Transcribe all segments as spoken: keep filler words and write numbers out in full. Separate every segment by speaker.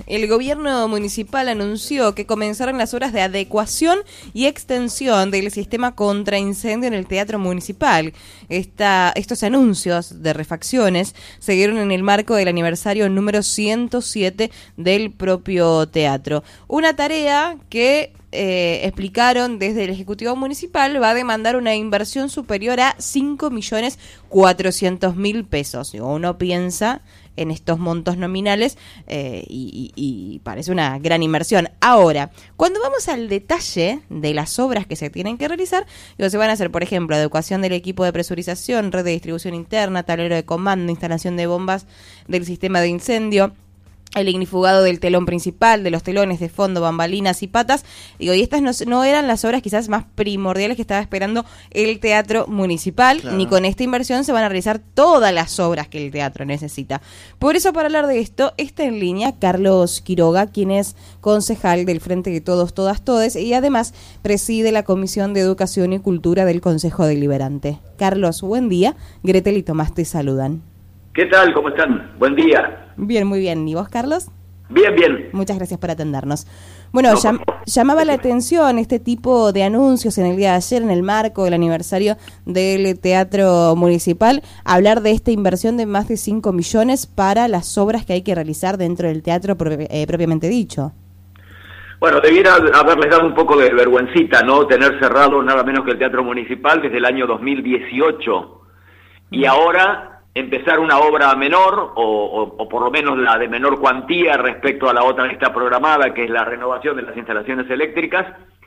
Speaker 1: el gobierno municipal anunció que comenzaron las obras de adecuación y extensión del sistema contra incendio en el Teatro Municipal. Esta, estos anuncios de refacciones se dieron en el marco del aniversario número ciento siete del propio teatro. Una tarea que Eh, explicaron desde el Ejecutivo Municipal va a demandar una inversión superior a cinco millones cuatrocientos mil pesos. Uno piensa en estos montos nominales eh, y, y, y parece una gran inversión. Ahora, cuando vamos al detalle de las obras que se tienen que realizar, digo, se van a hacer, por ejemplo, adecuación del equipo de presurización, red de distribución interna, tablero de comando, instalación de bombas del sistema de incendio, el ignifugado del telón principal, de los telones de fondo, bambalinas y patas. Digo, y estas no, no eran las obras quizás más primordiales que estaba esperando el Teatro Municipal, claro. Ni con esta inversión se van a realizar todas las obras que el teatro necesita. Por eso, para hablar de esto, está en línea Carlos Quiroga, quien es concejal del Frente de Todos, Todas, Todes, y además preside la Comisión de Educación y Cultura del Consejo Deliberante. Carlos, buen día. Gretel y Tomás te saludan.
Speaker 2: ¿Qué tal? ¿Cómo están? Buen día.
Speaker 1: Bien, muy bien. ¿Y vos, Carlos?
Speaker 2: Bien, bien.
Speaker 1: Muchas gracias por atendernos. Bueno,
Speaker 2: no,
Speaker 1: llam llamaba la atención este tipo de anuncios en el día de ayer, en el marco del aniversario del Teatro Municipal, hablar de esta inversión de más de cinco millones para las obras que hay que realizar dentro del teatro eh, propiamente dicho.
Speaker 2: Bueno, debiera haberles dado un poco de vergüencita, ¿no? Tener cerrado nada menos que el Teatro Municipal desde el año dos mil dieciocho. Y ahora empezar una obra menor, o, o, o por lo menos la de menor cuantía respecto a la otra que está programada, que es la renovación de las instalaciones eléctricas,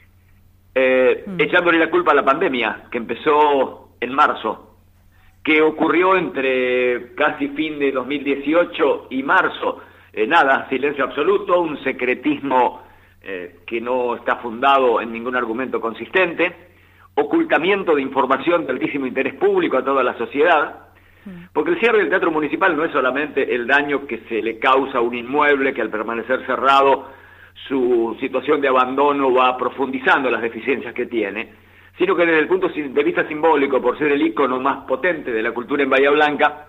Speaker 2: eh, mm. echándole la culpa a la pandemia, que empezó en marzo, que ocurrió entre casi fin de dos mil dieciocho y marzo. Eh, nada, silencio absoluto, un secretismo eh, que no está fundado en ningún argumento consistente, ocultamiento de información de altísimo interés público a toda la sociedad. Porque el cierre del Teatro Municipal no es solamente el daño que se le causa a un inmueble que al permanecer cerrado su situación de abandono va profundizando las deficiencias que tiene, sino que desde el punto de vista simbólico, por ser el ícono más potente de la cultura en Bahía Blanca,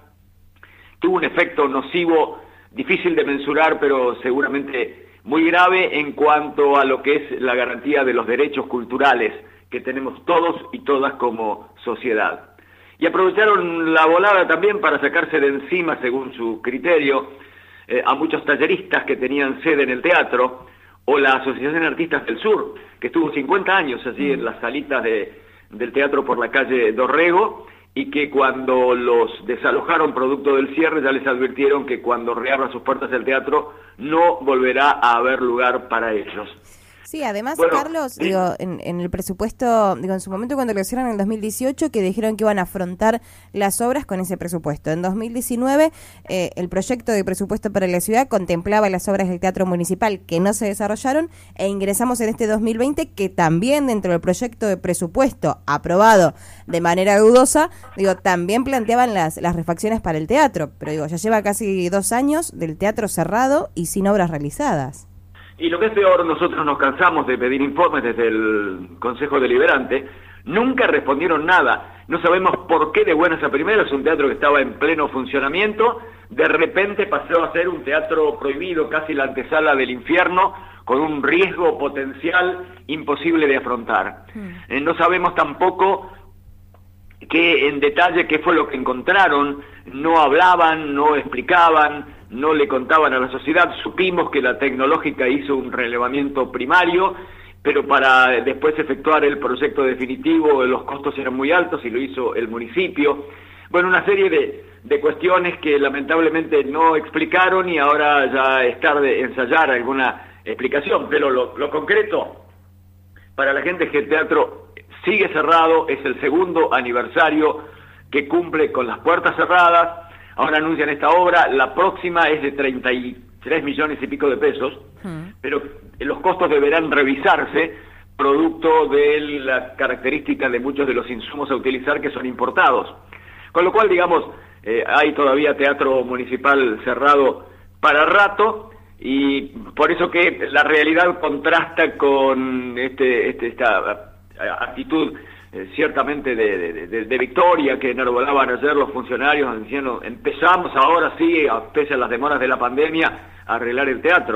Speaker 2: tuvo un efecto nocivo, difícil de mensurar, pero seguramente muy grave en cuanto a lo que es la garantía de los derechos culturales que tenemos todos y todas como sociedad. Y aprovecharon la volada también para sacarse de encima, según su criterio, eh, a muchos talleristas que tenían sede en el teatro, o la Asociación de Artistas del Sur, que estuvo cincuenta años allí en las salitas de, del teatro por la calle Dorrego, y que cuando los desalojaron producto del cierre ya les advirtieron que cuando reabran sus puertas el teatro no volverá a haber lugar para ellos.
Speaker 1: Sí, además,
Speaker 2: bueno,
Speaker 1: Carlos,
Speaker 2: ¿sí?
Speaker 1: digo, en, en el presupuesto, digo, en su momento cuando lo hicieron en el dos mil dieciocho, que dijeron que iban a afrontar las obras con ese presupuesto. En dos mil diecinueve, eh, el proyecto de presupuesto para la ciudad contemplaba las obras del Teatro Municipal que no se desarrollaron, e ingresamos en este dos mil veinte, que también dentro del proyecto de presupuesto aprobado de manera dudosa, digo, también planteaban las, las refacciones para el teatro, pero digo, ya lleva casi dos años del teatro cerrado y sin obras realizadas.
Speaker 2: Y lo que es peor, nosotros nos cansamos de pedir informes desde el Consejo Deliberante, nunca respondieron nada, no sabemos por qué de buenas a primeras un teatro que estaba en pleno funcionamiento, de repente pasó a ser un teatro prohibido, casi la antesala del infierno, con un riesgo potencial imposible de afrontar. Mm. Eh, no sabemos tampoco qué en detalle qué fue lo que encontraron, no hablaban, no explicaban, no le contaban a la sociedad. Supimos que la tecnológica hizo un relevamiento primario, pero para después efectuar el proyecto definitivo los costos eran muy altos y lo hizo el municipio. Bueno, una serie de, de cuestiones que lamentablemente no explicaron y ahora ya es tarde ensayar alguna explicación, pero lo, lo concreto para la gente es que el teatro sigue cerrado, es el segundo aniversario que cumple con las puertas cerradas. Ahora anuncian esta obra, la próxima es de treinta y tres millones y pico de pesos, uh-huh. pero los costos deberán revisarse producto de la característica de muchos de los insumos a utilizar que son importados. Con lo cual, digamos, eh, hay todavía teatro municipal cerrado para rato, y por eso que la realidad contrasta con este, este esta actitud Eh, ciertamente de, de, de, de victoria que enarbolaban ayer los funcionarios diciendo empezamos ahora sí, a pese a las demoras de la pandemia, a arreglar el teatro.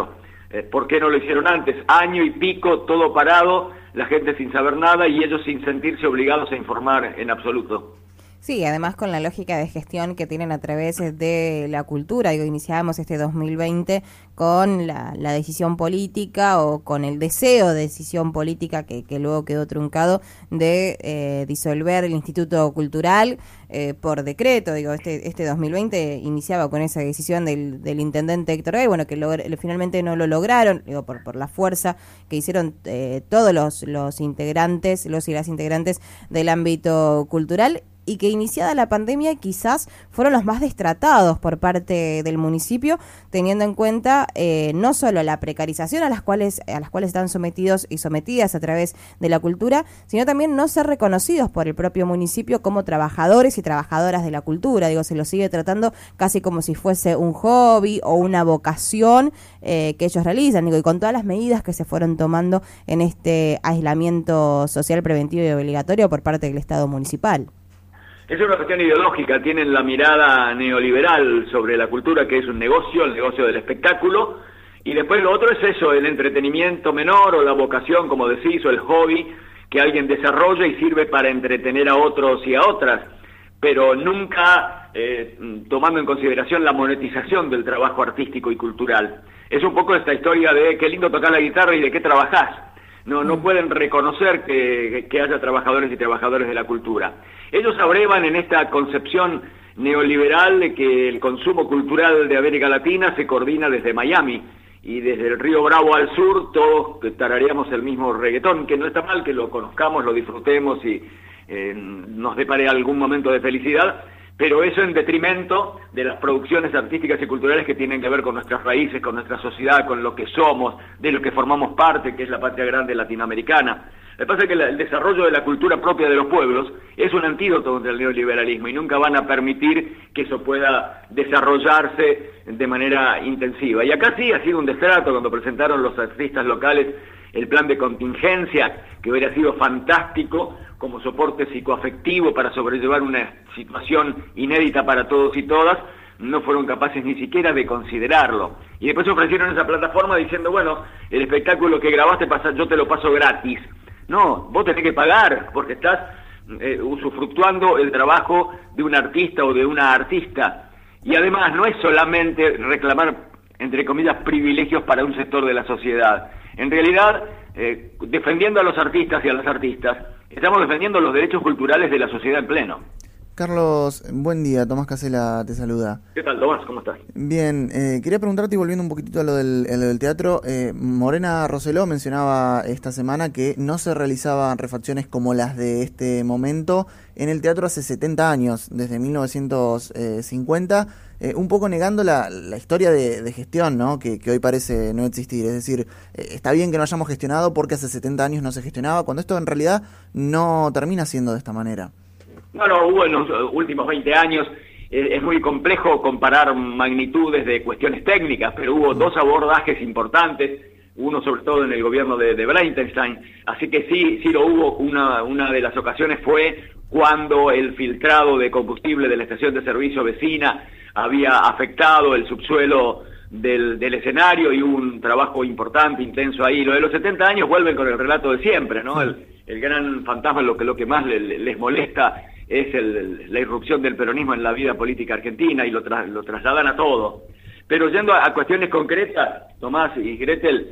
Speaker 2: eh, ¿por qué no lo hicieron antes? Año y pico, todo parado, la gente sin saber nada y ellos sin sentirse obligados a informar en absoluto.
Speaker 1: Sí, además con la lógica de gestión que tienen a través de la cultura. Digo, iniciábamos este dos mil veinte con la, la decisión política o con el deseo de decisión política que, que luego quedó truncado de eh, disolver el Instituto Cultural eh, por decreto. Digo, este este dos mil veinte iniciaba con esa decisión del, del intendente Héctor Gay, bueno, que logr, finalmente no lo lograron, digo, por, por la fuerza que hicieron eh, todos los, los integrantes, los y las integrantes del ámbito cultural, y que iniciada la pandemia quizás fueron los más destratados por parte del municipio, teniendo en cuenta eh, no solo la precarización a las cuales a las cuales están sometidos y sometidas a través de la cultura, sino también no ser reconocidos por el propio municipio como trabajadores y trabajadoras de la cultura. Digo, se los sigue tratando casi como si fuese un hobby o una vocación eh, que ellos realizan, digo, y con todas las medidas que se fueron tomando en este aislamiento social preventivo y obligatorio por parte del Estado municipal.
Speaker 2: Es una cuestión ideológica, tienen la mirada neoliberal sobre la cultura, que es un negocio, el negocio del espectáculo, y después lo otro es eso, el entretenimiento menor o la vocación, como decís, o el hobby que alguien desarrolla y sirve para entretener a otros y a otras, pero nunca eh, tomando en consideración la monetización del trabajo artístico y cultural. Es un poco esta historia de qué lindo tocar la guitarra y de qué trabajás. No, no pueden reconocer que, que haya trabajadores y trabajadores de la cultura. Ellos abrevan en esta concepción neoliberal de que el consumo cultural de América Latina se coordina desde Miami, y desde el Río Bravo al sur todos tarareamos el mismo reggaetón, que no está mal que lo conozcamos, lo disfrutemos y eh, nos depare algún momento de felicidad, pero eso en detrimento de las producciones artísticas y culturales que tienen que ver con nuestras raíces, con nuestra sociedad, con lo que somos, de lo que formamos parte, que es la patria grande latinoamericana. Lo que pasa es que el desarrollo de la cultura propia de los pueblos es un antídoto contra el neoliberalismo y nunca van a permitir que eso pueda desarrollarse de manera intensiva. Y acá sí ha sido un destrato cuando presentaron los artistas locales el plan de contingencia, que hubiera sido fantástico como soporte psicoafectivo para sobrellevar una situación inédita para todos y todas. No fueron capaces ni siquiera de considerarlo. Y después ofrecieron esa plataforma diciendo, bueno, el espectáculo que grabaste pasa, yo te lo paso gratis. No, vos tenés que pagar porque estás eh, usufructuando el trabajo de un artista o de una artista. Y además no es solamente reclamar, entre comillas, privilegios para un sector de la sociedad. En realidad, eh, defendiendo a los artistas y a las artistas, estamos defendiendo los derechos culturales de la sociedad en pleno.
Speaker 3: Carlos, buen día, Tomás Casela te saluda.
Speaker 2: ¿Qué tal, Tomás? ¿Cómo estás?
Speaker 3: Bien, eh, quería preguntarte, y volviendo un poquitito a lo del, a lo del teatro, eh, Morena Roseló mencionaba esta semana que no se realizaban refacciones como las de este momento en el teatro hace setenta años, desde mil novecientos cincuenta, eh, un poco negando la, la historia de, de gestión, ¿no? que, que hoy parece no existir. Es decir, eh, está bien que no hayamos gestionado porque hace setenta años no se gestionaba, cuando esto en realidad no termina siendo de esta manera.
Speaker 2: Bueno, hubo en los últimos veinte años, eh, es muy complejo comparar magnitudes de cuestiones técnicas, pero hubo dos abordajes importantes, uno sobre todo en el gobierno de, de Breitenstein, así que sí, sí lo hubo. Una, una de las ocasiones fue cuando el filtrado de combustible de la estación de servicio vecina había afectado el subsuelo del, del escenario y hubo un trabajo importante, intenso ahí. Lo de los setenta años vuelven con el relato de siempre, ¿no? El, el gran fantasma, lo que, lo que más le, les molesta es el, la irrupción del peronismo en la vida política argentina y lo, tra, lo trasladan a todo. Pero yendo a, a cuestiones concretas, Tomás y Gretel,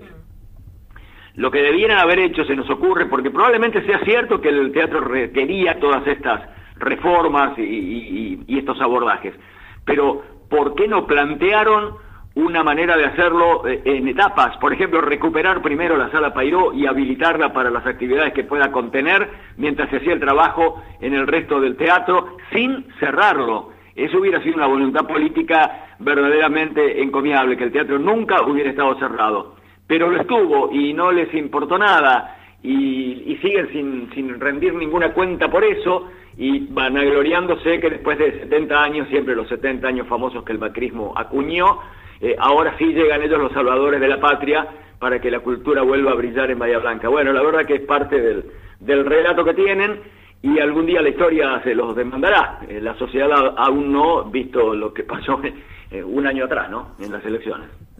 Speaker 2: lo que debieran haber hecho se nos ocurre, porque probablemente sea cierto que el teatro requería todas estas reformas y, y, y estos abordajes, pero ¿por qué no plantearon una manera de hacerlo en etapas? Por ejemplo, recuperar primero la Sala Pairó y habilitarla para las actividades que pueda contener mientras se hacía el trabajo en el resto del teatro, sin cerrarlo. Eso hubiera sido una voluntad política verdaderamente encomiable, que el teatro nunca hubiera estado cerrado. Pero lo estuvo y no les importó nada, y, y siguen sin, sin rendir ninguna cuenta por eso, y vanagloriándose que después de setenta años, siempre los setenta años famosos que el macrismo acuñó, Eh, ahora sí llegan ellos los salvadores de la patria para que la cultura vuelva a brillar en Bahía Blanca. Bueno, la verdad que es parte del, del relato que tienen y algún día la historia se los demandará. Eh, la sociedad aún no, visto lo que pasó eh, un año atrás, ¿no? En las elecciones.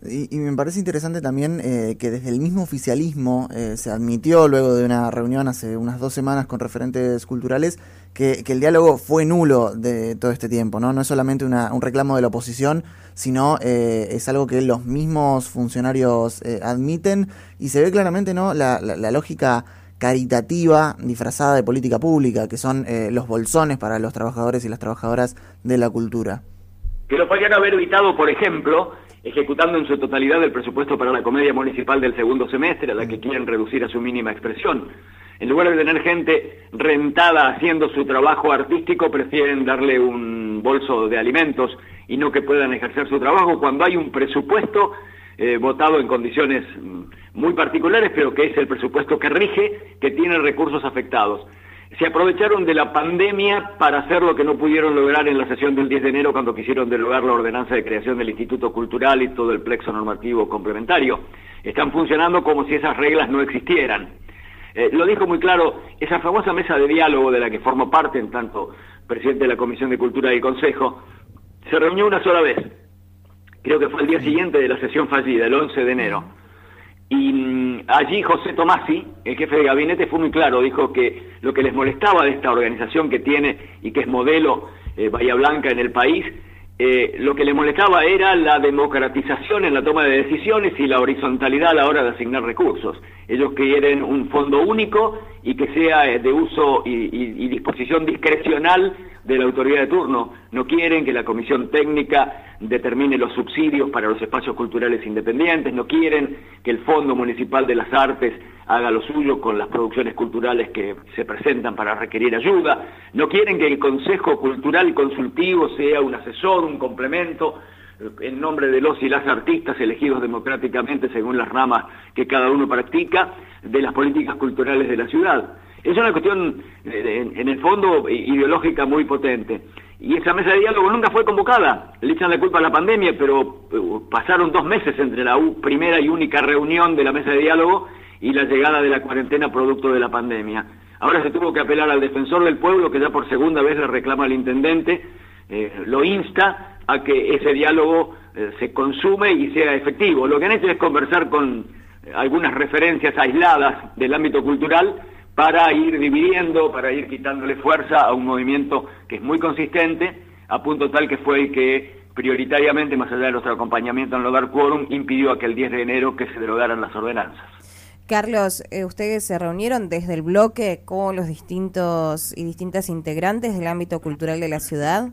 Speaker 3: Y, y me parece interesante también eh, que desde el mismo oficialismo eh, se admitió luego de una reunión hace unas dos semanas con referentes culturales que, que el diálogo fue nulo de todo este tiempo, ¿no? No es solamente una, un reclamo de la oposición, sino eh, es algo que los mismos funcionarios eh, admiten y se ve claramente, ¿no? La, la, la lógica caritativa disfrazada de política pública, que son eh, los bolsones para los trabajadores y las trabajadoras de la cultura.
Speaker 2: Que lo podrían haber evitado, por ejemplo, ejecutando en su totalidad el presupuesto para la comedia municipal del segundo semestre, a la que quieren reducir a su mínima expresión. En lugar de tener gente rentada haciendo su trabajo artístico, prefieren darle un bolso de alimentos y no que puedan ejercer su trabajo cuando hay un presupuesto eh, votado en condiciones muy particulares, pero que es el presupuesto que rige, que tiene recursos afectados. Se aprovecharon de la pandemia para hacer lo que no pudieron lograr en la sesión del diez de enero cuando quisieron derogar la ordenanza de creación del Instituto Cultural y todo el plexo normativo complementario. Están funcionando como si esas reglas no existieran. Eh, lo dijo muy claro esa famosa mesa de diálogo de la que formo parte, en tanto presidente de la Comisión de Cultura del Consejo, se reunió una sola vez. Creo que fue el día siguiente de la sesión fallida, el once de enero. Y mmm, allí José Tomasi, el jefe de gabinete, fue muy claro, dijo que lo que les molestaba de esta organización que tiene y que es modelo eh, Bahía Blanca en el país, eh, lo que les molestaba era la democratización en la toma de decisiones y la horizontalidad a la hora de asignar recursos. Ellos quieren un fondo único y que sea de uso y, y, y disposición discrecional de la autoridad de turno. No quieren que la comisión técnica determine los subsidios para los espacios culturales independientes, no quieren que el Fondo Municipal de las Artes haga lo suyo con las producciones culturales que se presentan para requerir ayuda, no quieren que el Consejo Cultural Consultivo sea un asesor, un complemento, en nombre de los y las artistas elegidos democráticamente según las ramas que cada uno practica, de las políticas culturales de la ciudad. Es una cuestión, en el fondo, ideológica muy potente. Y esa mesa de diálogo nunca fue convocada. Le echan la culpa a la pandemia, pero pasaron dos meses entre la primera y única reunión de la mesa de diálogo y la llegada de la cuarentena producto de la pandemia. Ahora se tuvo que apelar al defensor del pueblo, que ya por segunda vez le reclama al intendente, eh, lo insta a que ese diálogo eh, se consume y sea efectivo. Lo que han hecho es conversar con algunas referencias aisladas del ámbito cultural para ir dividiendo, para ir quitándole fuerza a un movimiento que es muy consistente, a punto tal que fue el que prioritariamente, más allá de nuestro acompañamiento en no dar quórum, impidió aquel diez de enero que se derogaran las ordenanzas.
Speaker 1: Carlos, eh, ustedes se reunieron desde el bloque con los distintos y distintas integrantes del ámbito cultural de la ciudad.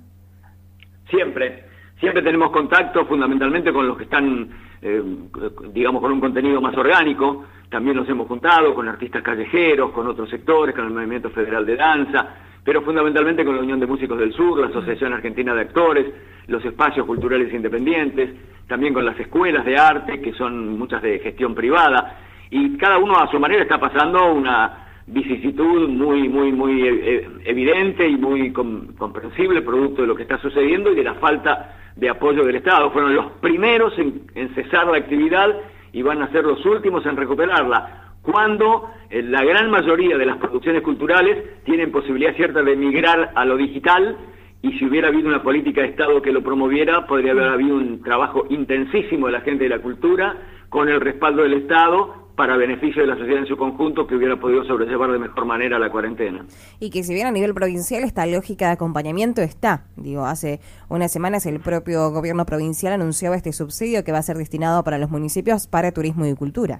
Speaker 2: Siempre, siempre tenemos contacto fundamentalmente con los que están, eh, digamos, con un contenido más orgánico. También nos hemos juntado con artistas callejeros, con otros sectores, con el Movimiento Federal de Danza, pero fundamentalmente con la Unión de Músicos del Sur, la Asociación Argentina de Actores, los espacios culturales independientes, también con las escuelas de arte, que son muchas de gestión privada, y cada uno a su manera está pasando una vicisitud muy, muy, muy evidente y muy comprensible, producto de lo que está sucediendo y de la falta de apoyo del Estado. Fueron los primeros en, en cesar la actividad y van a ser los últimos en recuperarla, cuando eh, la gran mayoría de las producciones culturales tienen posibilidad cierta de migrar a lo digital, y si hubiera habido una política de Estado que lo promoviera, podría haber habido un trabajo intensísimo de la gente de la cultura, con el respaldo del Estado, para beneficio de la sociedad en su conjunto, que hubiera podido sobrellevar de mejor manera la cuarentena.
Speaker 1: Y que si bien a nivel provincial esta lógica de acompañamiento está, digo, hace unas semanas el propio gobierno provincial anunciaba este subsidio que va a ser destinado para los municipios para turismo y cultura.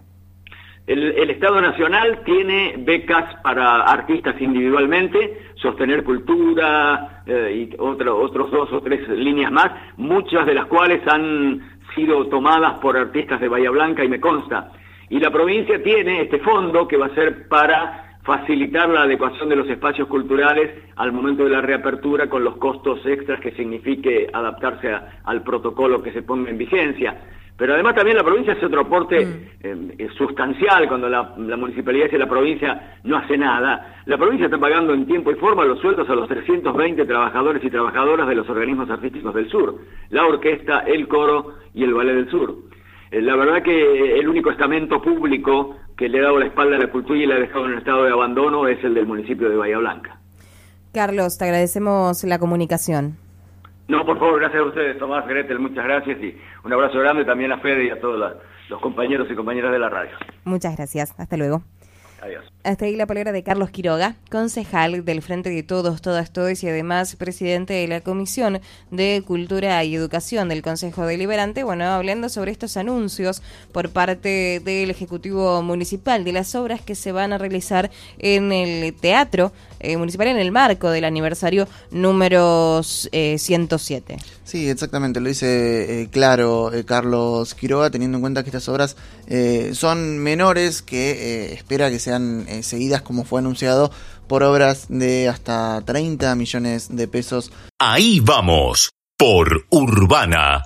Speaker 2: El, el Estado Nacional tiene becas para artistas individualmente, Sostener Cultura eh, y otro, otros dos o tres líneas más, muchas de las cuales han sido tomadas por artistas de Bahía Blanca y me consta. Y la provincia tiene este fondo que va a ser para facilitar la adecuación de los espacios culturales al momento de la reapertura con los costos extras que signifique adaptarse a, al protocolo que se ponga en vigencia. Pero además también la provincia hace otro aporte mm. eh, sustancial cuando la, la municipalidad y la provincia no hace nada. La provincia está pagando en tiempo y forma los sueldos a los trescientos veinte trabajadores y trabajadoras de los organismos artísticos del sur, la orquesta, el coro y el ballet del sur. La verdad que el único estamento público que le ha dado la espalda a la cultura y la ha dejado en un estado de abandono es el del municipio de Bahía Blanca.
Speaker 1: Carlos, te agradecemos la comunicación.
Speaker 2: No, por favor, gracias a ustedes, Tomás, Gretel, muchas gracias y un abrazo grande también a Fede y a todos la, los compañeros y compañeras de la radio.
Speaker 1: Muchas gracias, hasta luego.
Speaker 2: Adiós.
Speaker 1: Hasta ahí la palabra de Carlos Quiroga, concejal del Frente de Todos, Todas, Todes y además presidente de la Comisión de Cultura y Educación del Consejo Deliberante, bueno, hablando sobre estos anuncios por parte del Ejecutivo Municipal de las obras que se van a realizar en el Teatro eh, Municipal en el marco del aniversario número eh, ciento siete.
Speaker 3: Sí, exactamente, lo dice eh, claro eh, Carlos Quiroga, teniendo en cuenta que estas obras eh, son menores, que eh, espera que sean eh, seguidas, como fue anunciado, por obras de hasta treinta millones de pesos.
Speaker 4: Ahí vamos, por Urbana.